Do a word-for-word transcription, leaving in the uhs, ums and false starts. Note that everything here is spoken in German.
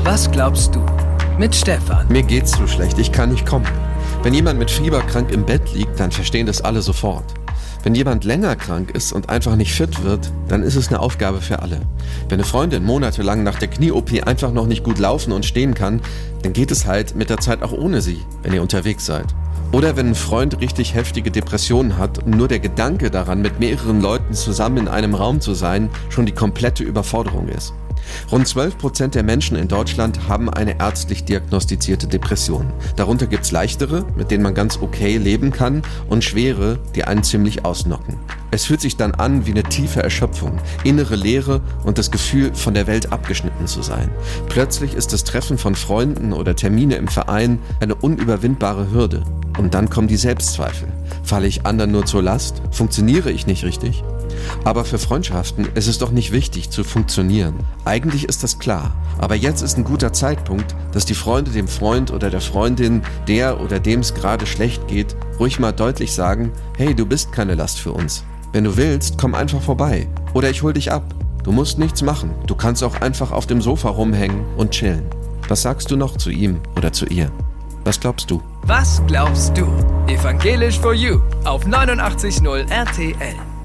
Was glaubst du? Mit Stefan. Mir geht's so schlecht, ich kann nicht kommen. Wenn jemand mit Fieber krank im Bett liegt, dann verstehen das alle sofort. Wenn jemand länger krank ist und einfach nicht fit wird, dann ist es eine Aufgabe für alle. Wenn eine Freundin monatelang nach der Knie-O P einfach noch nicht gut laufen und stehen kann, dann geht es halt mit der Zeit auch ohne sie, wenn ihr unterwegs seid. Oder wenn ein Freund richtig heftige Depressionen hat und nur der Gedanke daran, mit mehreren Leuten zusammen in einem Raum zu sein, schon die komplette Überforderung ist. Rund zwölf Prozent der Menschen in Deutschland haben eine ärztlich diagnostizierte Depression. Darunter gibt's leichtere, mit denen man ganz okay leben kann, und schwere, die einen ziemlich ausnocken. Es fühlt sich dann an wie eine tiefe Erschöpfung, innere Leere und das Gefühl, von der Welt abgeschnitten zu sein. Plötzlich ist das Treffen von Freunden oder Termine im Verein eine unüberwindbare Hürde. Und dann kommen die Selbstzweifel. Falle ich anderen nur zur Last? Funktioniere ich nicht richtig? Aber für Freundschaften ist es doch nicht wichtig zu funktionieren. Eigentlich ist das klar. Aber jetzt ist ein guter Zeitpunkt, dass die Freunde dem Freund oder der Freundin, der oder dem es gerade schlecht geht, ruhig mal deutlich sagen, hey, du bist keine Last für uns. Wenn du willst, komm einfach vorbei. Oder ich hol dich ab. Du musst nichts machen. Du kannst auch einfach auf dem Sofa rumhängen und chillen. Was sagst du noch zu ihm oder zu ihr? Was glaubst du? Was glaubst du? Evangelisch for You auf neunundachtzig Komma null R T L.